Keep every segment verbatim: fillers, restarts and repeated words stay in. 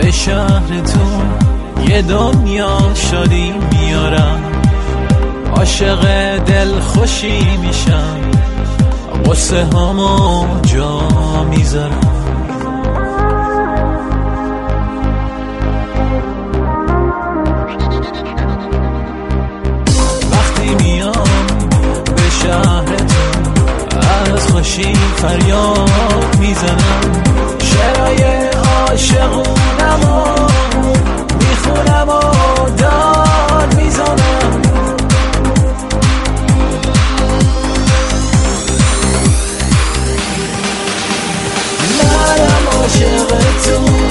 به شهرتون یه دنیا شادی میارم، عاشق دل خوشی میشم، قصه هامو جا میذارم. وقتی میام به شهرتون از خوشی فریاد میزنم، شعرهای عاشقونمو میخونم و داد میزنم. منم عاشقتون،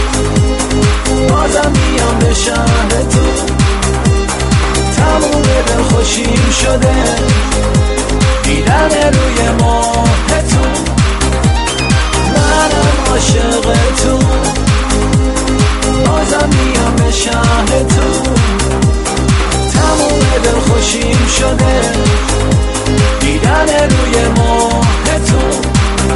بازم میام به شهرتون، تموم دل خوشیم شده دیدن روی ماهتون. منم عاشقتون، بازم میام به شهرتون، تموم دل خوشیم شده دیدن روی ماهتون.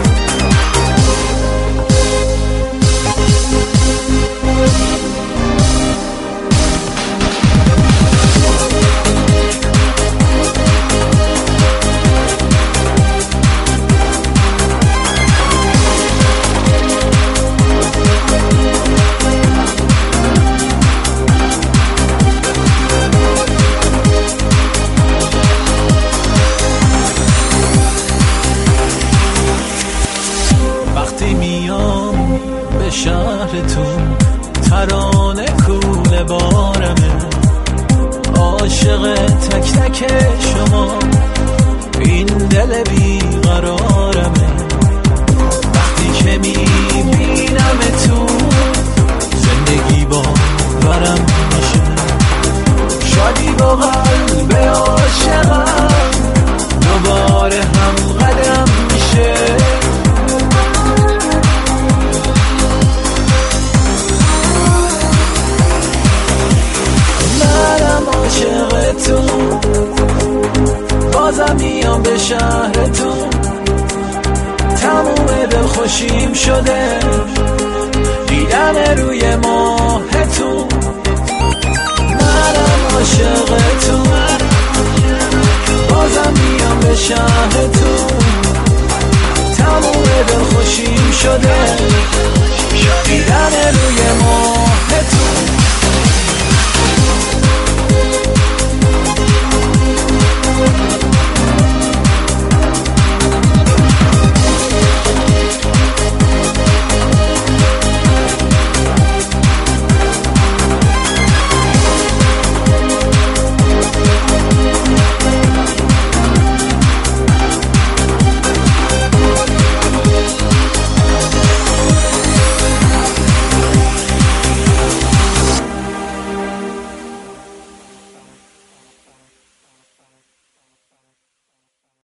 شهرتون ترانه کوله بارمه، عاشق تک تک شما این دل بیقرارمه. وقتی که میبینم تو زندگی باورم میشه، شادی با قلب عاشقم دوباره هم قدم میشه. عاشقتون، بازم میام به شهرتون، تموم دل خوشیم شده دیدن روی ماهتون. منم عاشقتون، بازم میام به شهرتون، تموم دل خوشیم